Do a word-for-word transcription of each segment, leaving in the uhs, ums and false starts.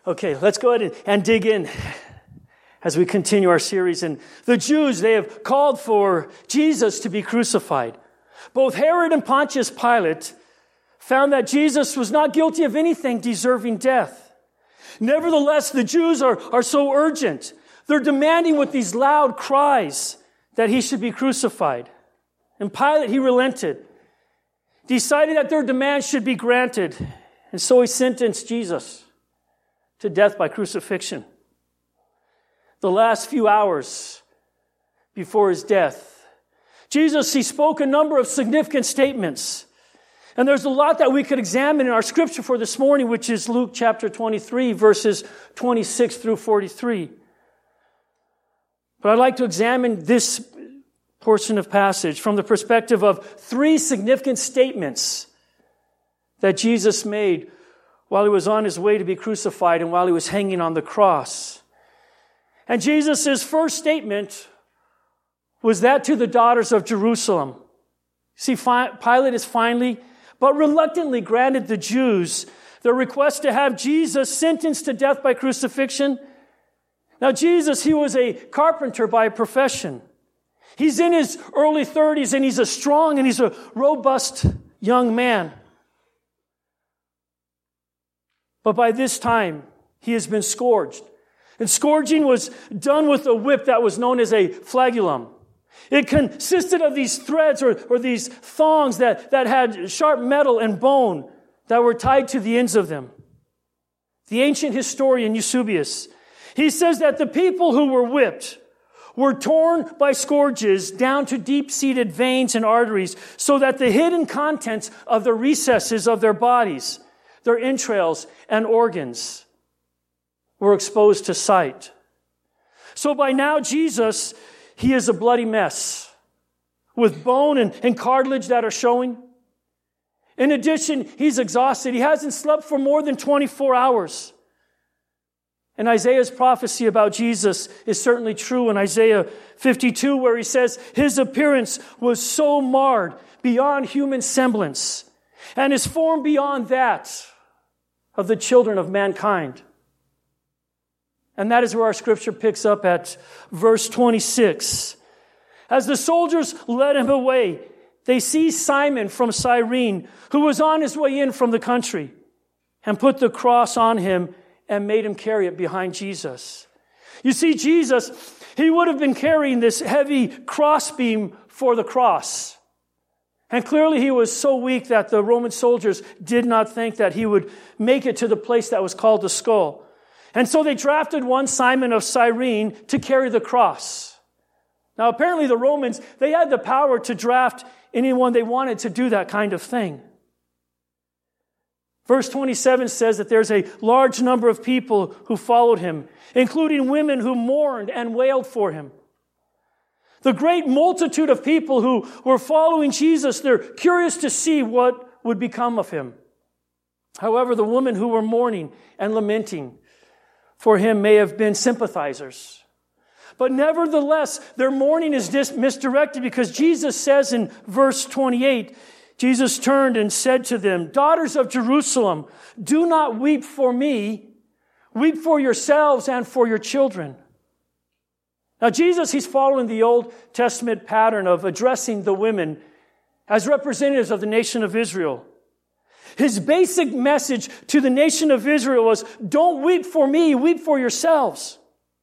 Okay, let's go ahead and, and dig in as we continue our series. And the Jews, they have called for Jesus to be crucified. Both Herod and Pontius Pilate found that Jesus was not guilty of anything deserving death. Nevertheless, the Jews are, are so urgent. They're demanding with these loud cries that he should be crucified. And Pilate, he relented, decided that their demands should be granted. And so he sentenced Jesus to death by crucifixion. The last few hours before his death, Jesus, he spoke a number of significant statements. And there's a lot that we could examine in our scripture for this morning, which is Luke chapter twenty-three, verses twenty-six through forty-three. But I'd like to examine this portion of passage from the perspective of three significant statements that Jesus made while he was on his way to be crucified and while he was hanging on the cross. And Jesus' first statement was that to the daughters of Jerusalem. See, Pilate is finally, but reluctantly granted the Jews their request to have Jesus sentenced to death by crucifixion. Now, Jesus, he was a carpenter by profession. He's in his early thirties, and he's a strong and he's a robust young man. But by this time, he has been scourged. And scourging was done with a whip that was known as a flagellum. It consisted of these threads or, or these thongs that, that had sharp metal and bone that were tied to the ends of them. The ancient historian Eusebius, he says that the people who were whipped were torn by scourges down to deep-seated veins and arteries so that the hidden contents of the recesses of their bodies, their entrails and organs, were exposed to sight. So by now, Jesus, he is a bloody mess with bone and, and cartilage that are showing. In addition, he's exhausted. He hasn't slept for more than twenty-four hours. And Isaiah's prophecy about Jesus is certainly true in Isaiah fifty-two, where he says his appearance was so marred beyond human semblance, and his form beyond that of the children of mankind. And that is where our scripture picks up at verse twenty-six. As the soldiers led him away, they seized Simon from Cyrene, who was on his way in from the country, and put the cross on him and made him carry it behind Jesus. You see, Jesus, he would have been carrying this heavy crossbeam for the cross. And clearly he was so weak that the Roman soldiers did not think that he would make it to the place that was called the skull. And so they drafted one Simon of Cyrene to carry the cross. Now apparently the Romans, they had the power to draft anyone they wanted to do that kind of thing. Verse twenty-seven says that there's a large number of people who followed him, including women who mourned and wailed for him. The great multitude of people who were following Jesus, they're curious to see what would become of him. However, the women who were mourning and lamenting for him may have been sympathizers. But nevertheless, their mourning is dis- misdirected because Jesus says in verse twenty-eight, Jesus turned and said to them, "Daughters of Jerusalem, do not weep for me. Weep for yourselves and for your children." Now Jesus, he's following the Old Testament pattern of addressing the women as representatives of the nation of Israel. His basic message to the nation of Israel was, don't weep for me, weep for yourselves.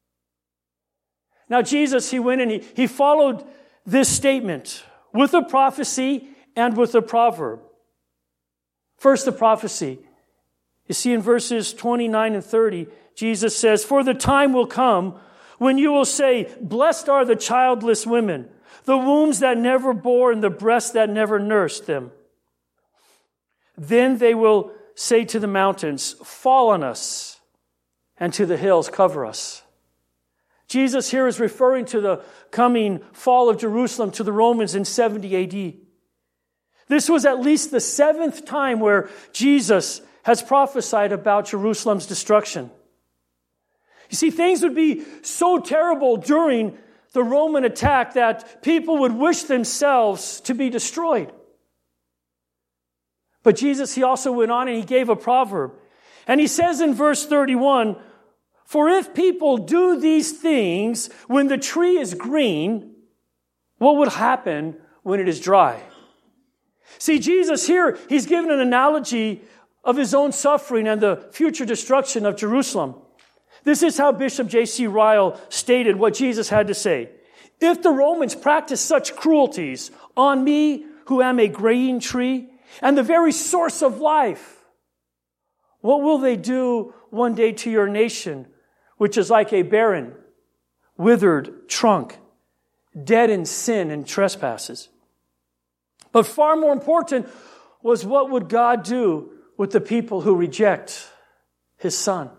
Now Jesus, he went and he, he followed this statement with a prophecy and with a proverb. First, the prophecy. You see in verses twenty-nine and thirty, Jesus says, "For the time will come when you will say, blessed are the childless women, the wombs that never bore and the breasts that never nursed them. Then they will say to the mountains, fall on us, and to the hills, cover us." Jesus here is referring to the coming fall of Jerusalem to the Romans in seventy A D. This was at least the seventh time where Jesus has prophesied about Jerusalem's destruction. You see, things would be so terrible during the Roman attack that people would wish themselves to be destroyed. But Jesus, he also went on and he gave a proverb. And he says in verse thirty-one, "For if people do these things when the tree is green, what would happen when it is dry?" See, Jesus here, he's given an analogy of his own suffering and the future destruction of Jerusalem. This is how Bishop J C Ryle stated what Jesus had to say. "If the Romans practice such cruelties on me, who am a green tree and the very source of life, what will they do one day to your nation, which is like a barren, withered trunk, dead in sin and trespasses?" But far more important was, what would God do with the people who reject his Son?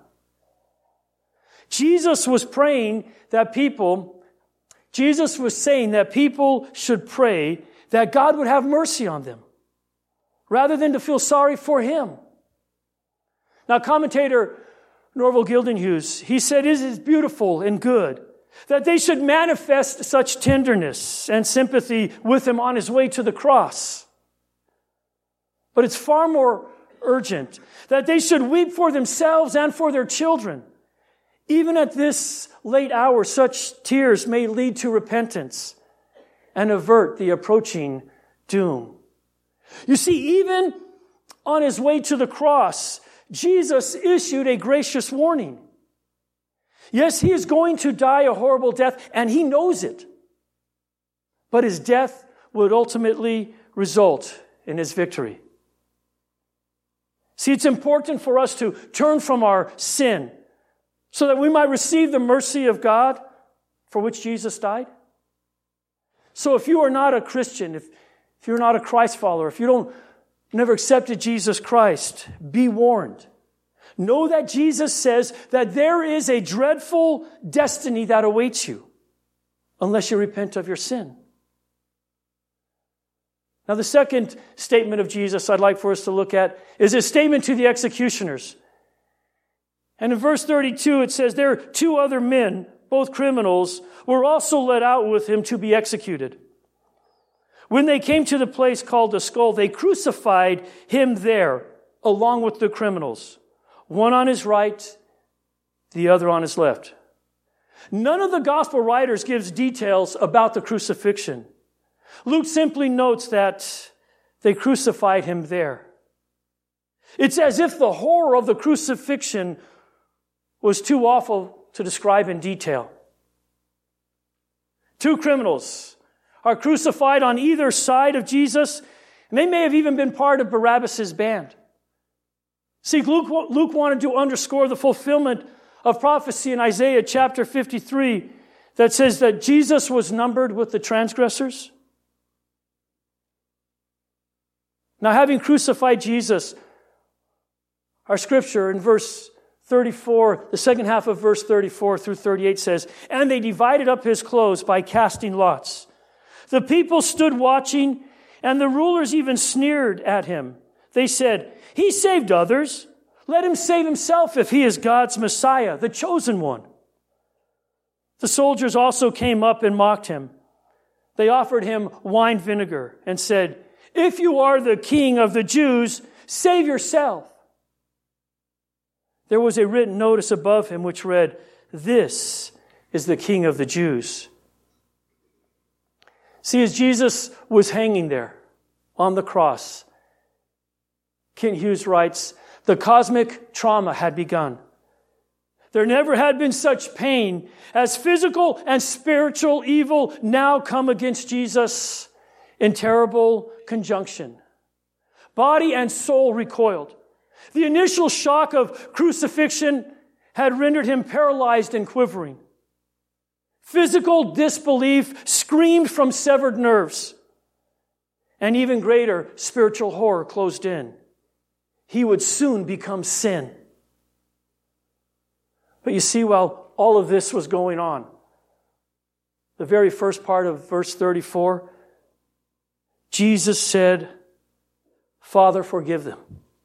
Jesus was praying that people, Jesus was saying that people should pray that God would have mercy on them, rather than to feel sorry for him. Now, commentator Norval Gildenhughes, he said, "It is beautiful and good that they should manifest such tenderness and sympathy with him on his way to the cross. But it's far more urgent that they should weep for themselves and for their children. Even at this late hour, such tears may lead to repentance and avert the approaching doom." You see, even on his way to the cross, Jesus issued a gracious warning. Yes, he is going to die a horrible death, and he knows it. But his death would ultimately result in his victory. See, it's important for us to turn from our sin so that we might receive the mercy of God for which Jesus died. So if you are not a Christian, if, if you're not a Christ follower, if you don't never accepted Jesus Christ, be warned. Know that Jesus says that there is a dreadful destiny that awaits you unless you repent of your sin. Now, the second statement of Jesus I'd like for us to look at is his statement to the executioners. And in verse thirty-two, it says, "There two other men, both criminals, were also led out with him to be executed. When they came to the place called the Skull, they crucified him there along with the criminals, one on his right, the other on his left." None of the gospel writers gives details about the crucifixion. Luke simply notes that they crucified him there. It's as if the horror of the crucifixion was too awful to describe in detail. Two criminals are crucified on either side of Jesus, and they may have even been part of Barabbas' band. See, Luke, Luke wanted to underscore the fulfillment of prophecy in Isaiah chapter fifty-three that says that Jesus was numbered with the transgressors. Now, having crucified Jesus, our scripture in verse thirty-four, the second half of verse thirty-four through thirty-eight says, "And they divided up his clothes by casting lots. The people stood watching, and the rulers even sneered at him. They said, 'He saved others. Let him save himself if he is God's Messiah, the chosen one.' The soldiers also came up and mocked him. They offered him wine vinegar and said, 'If you are the king of the Jews, save yourself.' There was a written notice above him which read, 'This is the King of the Jews.'" See, as Jesus was hanging there on the cross, Kent Hughes writes, the cosmic trauma had begun. There never had been such pain as physical and spiritual evil now come against Jesus in terrible conjunction. Body and soul recoiled. The initial shock of crucifixion had rendered him paralyzed and quivering. Physical disbelief screamed from severed nerves. And even greater spiritual horror closed in. He would soon become sin. But you see, while all of this was going on, the very first part of verse thirty-four, Jesus said, "Father, forgive them,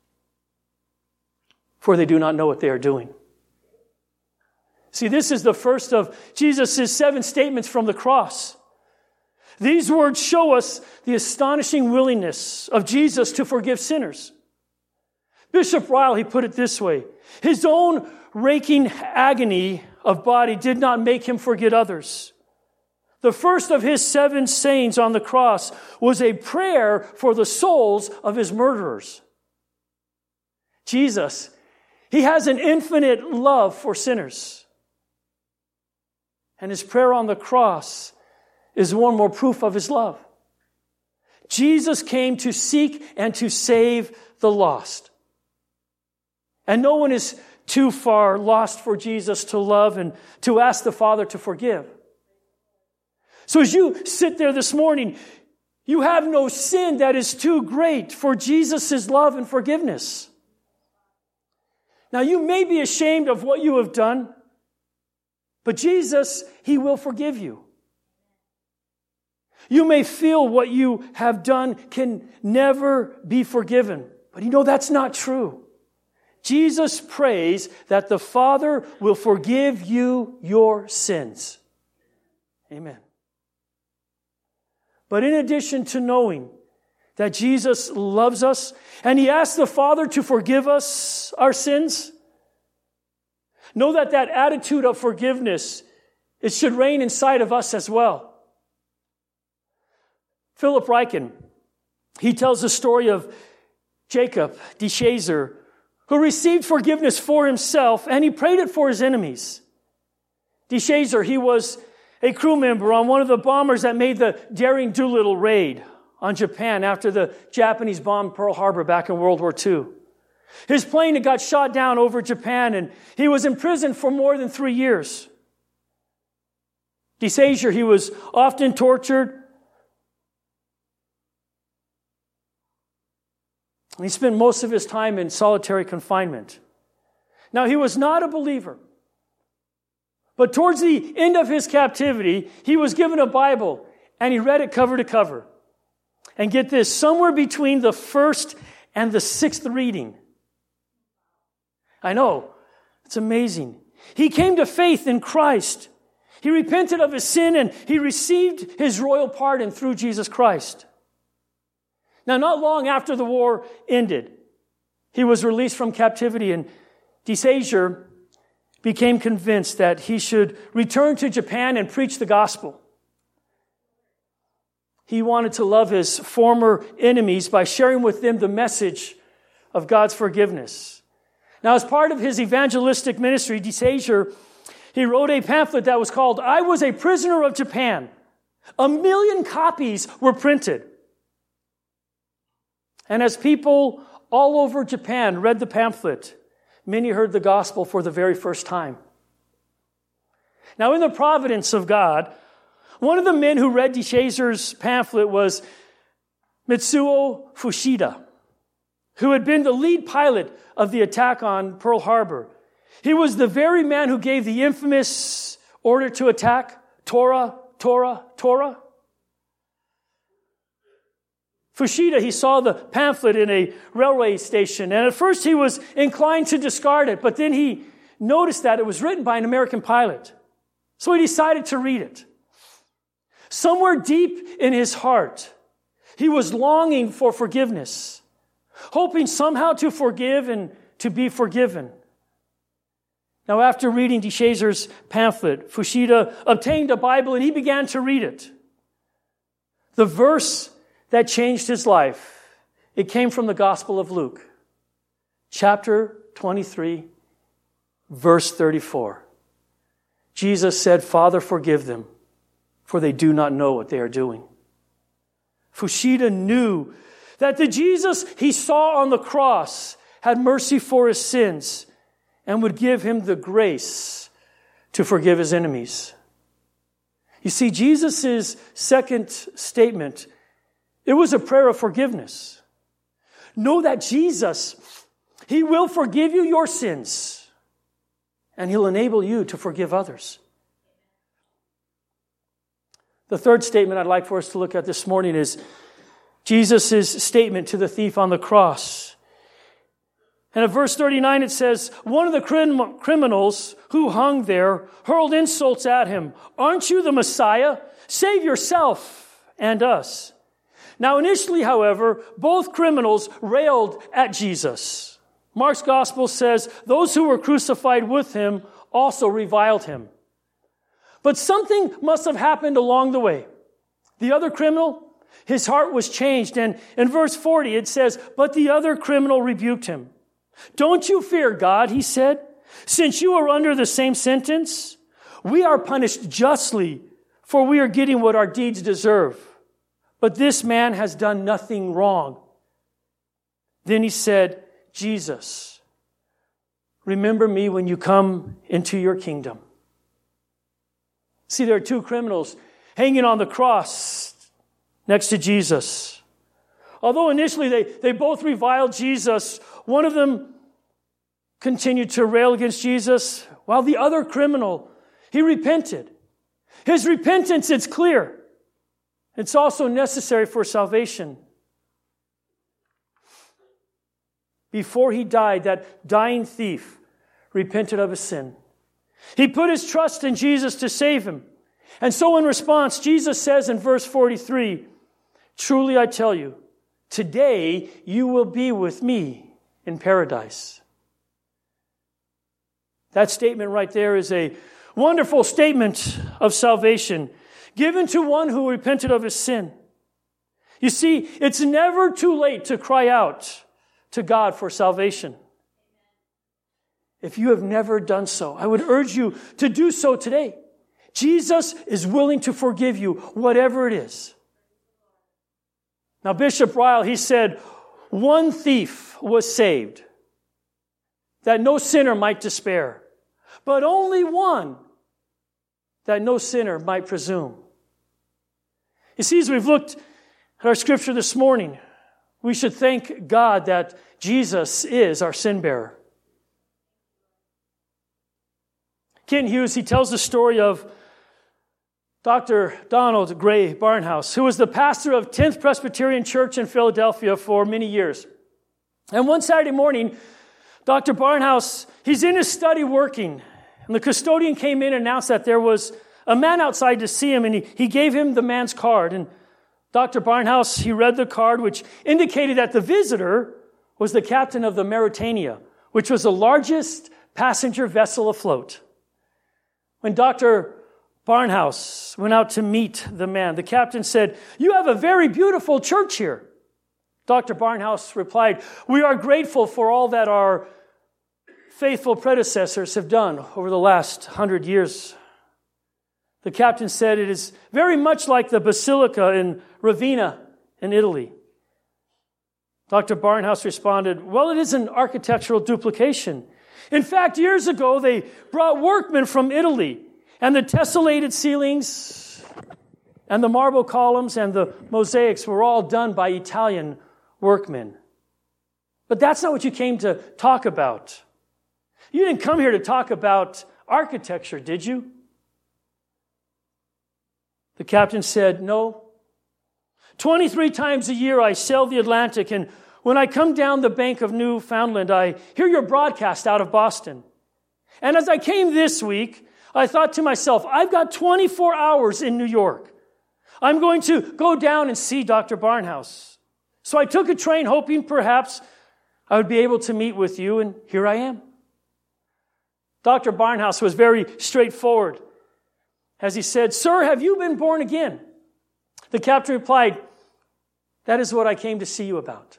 for they do not know what they are doing." See, this is the first of Jesus' seven statements from the cross. These words show us the astonishing willingness of Jesus to forgive sinners. Bishop Ryle, he put it this way: his own raking agony of body did not make him forget others. The first of his seven sayings on the cross was a prayer for the souls of his murderers. Jesus, he has an infinite love for sinners. And his prayer on the cross is one more proof of his love. Jesus came to seek and to save the lost. And no one is too far lost for Jesus to love and to ask the Father to forgive. So as you sit there this morning, you have no sin that is too great for Jesus' love and forgiveness. Now, you may be ashamed of what you have done, but Jesus, he will forgive you. You may feel what you have done can never be forgiven, but you know that's not true. Jesus prays that the Father will forgive you your sins. Amen. But in addition to knowing that Jesus loves us and he asks the Father to forgive us our sins, know that that attitude of forgiveness, it should reign inside of us as well. Philip Ryken, he tells the story of Jacob de Chazer, who received forgiveness for himself and he prayed it for his enemies. De Chazer, he was a crew member on one of the bombers that made the Daring Doolittle raid on Japan after the Japanese bombed Pearl Harbor back in World War Two. His plane had got shot down over Japan and he was imprisoned for more than three years. De Chazer, he was often tortured. And he spent most of his time in solitary confinement. Now, he was not a believer. But towards the end of his captivity, he was given a Bible and he read it cover to cover. And get this, somewhere between the first and the sixth reading. I know, it's amazing. He came to faith in Christ. He repented of his sin and he received his royal pardon through Jesus Christ. Now, not long after the war ended, he was released from captivity, and De Chazer became convinced that he should return to Japan and preach the gospel. He wanted to love his former enemies by sharing with them the message of God's forgiveness. Now, as part of his evangelistic ministry, De Chazer, he wrote a pamphlet that was called, "I Was a Prisoner of Japan." A million copies were printed. And as people all over Japan read the pamphlet, many heard the gospel for the very first time. Now, in the providence of God, one of the men who read De Chazer's pamphlet was Mitsuo Fuchida, who had been the lead pilot of the attack on Pearl Harbor. He was the very man who gave the infamous order to attack, Tora, Tora, Tora. Fuchida, he saw the pamphlet in a railway station, and at first he was inclined to discard it, but then he noticed that it was written by an American pilot. So he decided to read it. Somewhere deep in his heart, he was longing for forgiveness, hoping somehow to forgive and to be forgiven. Now, after reading De Chazer's pamphlet, Fuchida obtained a Bible and he began to read it. The verse that changed his life, it came from the Gospel of Luke, chapter twenty-three, verse thirty-four. Jesus said, "Father, forgive them, for they do not know what they are doing." Fuchida knew that the Jesus he saw on the cross had mercy for his sins and would give him the grace to forgive his enemies. You see, Jesus' second statement, it was a prayer of forgiveness. Know that Jesus, he will forgive you your sins, and he'll enable you to forgive others. The third statement I'd like for us to look at this morning is Jesus' statement to the thief on the cross. And at verse thirty-nine it says, one of the crim- criminals who hung there hurled insults at him. "Aren't you the Messiah? Save yourself and us." Now initially, however, both criminals railed at Jesus. Mark's gospel says, those who were crucified with him also reviled him. But something must have happened along the way. The other criminal, his heart was changed. And in verse forty, it says, but the other criminal rebuked him. Don't you fear God, he said, since you are under the same sentence. We are punished justly, for we are getting what our deeds deserve. But this man has done nothing wrong. Then he said, Jesus, remember me when you come into your kingdom. See, there are two criminals hanging on the cross next to Jesus. Although initially they, they both reviled Jesus, one of them continued to rail against Jesus, while the other criminal, he repented. His repentance, it's clear. It's also necessary for salvation. Before he died, that dying thief repented of his sin. He put his trust in Jesus to save him. And so in response, Jesus says in verse forty-three, truly I tell you, today you will be with me in paradise. That statement right there is a wonderful statement of salvation given to one who repented of his sin. You see, it's never too late to cry out to God for salvation. If you have never done so, I would urge you to do so today. Jesus is willing to forgive you, whatever it is. Now, Bishop Ryle, he said, one thief was saved, that no sinner might despair, but only one, that no sinner might presume. You see, as we've looked at our scripture this morning, we should thank God that Jesus is our sin bearer. Kent Hughes, he tells the story of Doctor Donald Gray Barnhouse, who was the pastor of tenth Presbyterian Church in Philadelphia for many years. And one Saturday morning, Doctor Barnhouse, he's in his study working, and the custodian came in and announced that there was a man outside to see him, and he, he gave him the man's card. And Doctor Barnhouse, he read the card, which indicated that the visitor was the captain of the Mauretania, which was the largest passenger vessel afloat. When Doctor Barnhouse went out to meet the man, the captain said, "You have a very beautiful church here." Doctor Barnhouse replied, "We are grateful for all that our faithful predecessors have done over the last hundred years." The captain said, "It is very much like the Basilica in Ravenna in Italy." Doctor Barnhouse responded, "Well, it is an architectural duplication. In fact, years ago, they brought workmen from Italy, and the tessellated ceilings and the marble columns and the mosaics were all done by Italian workmen." But that's not what you came to talk about. You didn't come here to talk about architecture, did you? The captain said, "No. twenty-three times a year I sail the Atlantic, and when I come down the bank of Newfoundland, I hear your broadcast out of Boston. And as I came this week, I thought to myself, I've got twenty-four hours in New York. I'm going to go down and see Doctor Barnhouse. So I took a train hoping perhaps I would be able to meet with you, and here I am." Doctor Barnhouse was very straightforward as he said, "Sir, have you been born again?" The captain replied, "That is what I came to see you about."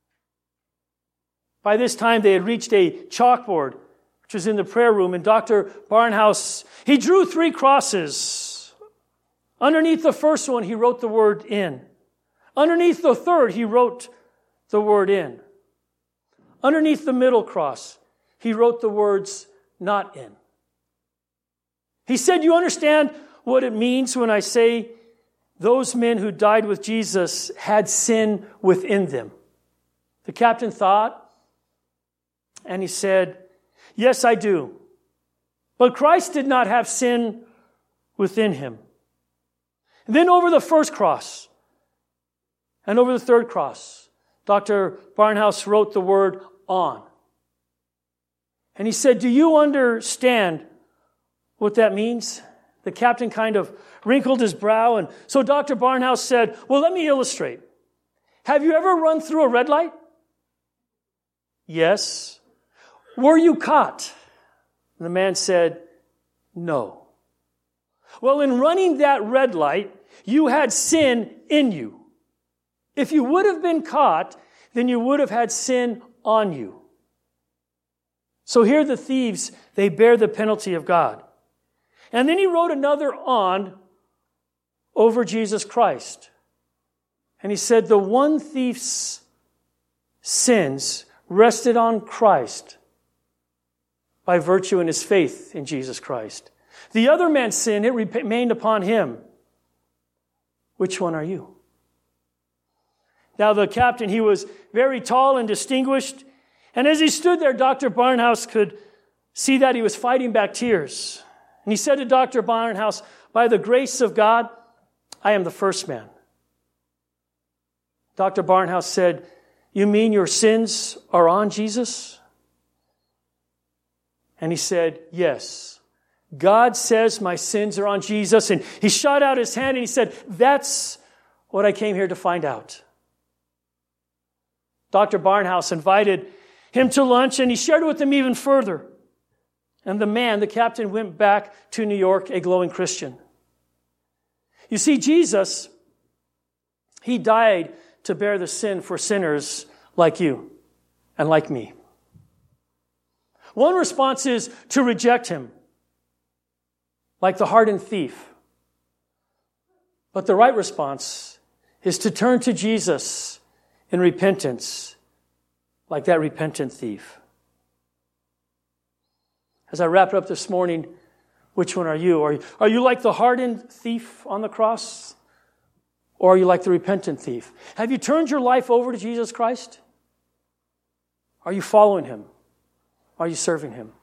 By this time, they had reached a chalkboard, which was in the prayer room, and Doctor Barnhouse, he drew three crosses. Underneath the first one, he wrote the word "in." Underneath the third, he wrote the word "in." Underneath the middle cross, he wrote the words "not in." He said, "You understand what it means when I say those men who died with Jesus had sin within them?" The captain thought, and he said, "Yes, I do. But Christ did not have sin within him." And then over the first cross and over the third cross, Doctor Barnhouse wrote the word "on." And he said, "Do you understand what that means?" The captain kind of wrinkled his brow, and so Doctor Barnhouse said, "Well, let me illustrate. Have you ever run through a red light?" "Yes," were you caught? And the man said, no. Well, in running that red light, you had sin in you. If you would have been caught, then you would have had sin on you. So here the thieves, they bear the penalty of God. And then he wrote another on over Jesus Christ. And he said the one thief's sins rested on Christ by virtue in his faith in Jesus Christ. The other man's sin, it remained upon him. Which one are you? Now the captain, he was very tall and distinguished. And as he stood there, Doctor Barnhouse could see that he was fighting back tears. And he said to Doctor Barnhouse, by the grace of God, I am the first man. Doctor Barnhouse said, you mean your sins are on Jesus? And he said, yes. God says my sins are on Jesus. And he shot out his hand and he said, that's what I came here to find out. Doctor Barnhouse invited him to lunch and he shared with him even further. And the man, the captain, went back to New York a glowing Christian. You see, Jesus, he died to bear the sin for sinners like you and like me. One response is to reject him, like the hardened thief. But the right response is to turn to Jesus in repentance, like that repentant thief. As I wrap it up this morning, which one are you? Are you, are you like the hardened thief on the cross? Or are you like the repentant thief? Have you turned your life over to Jesus Christ? Are you following him? Are you serving him?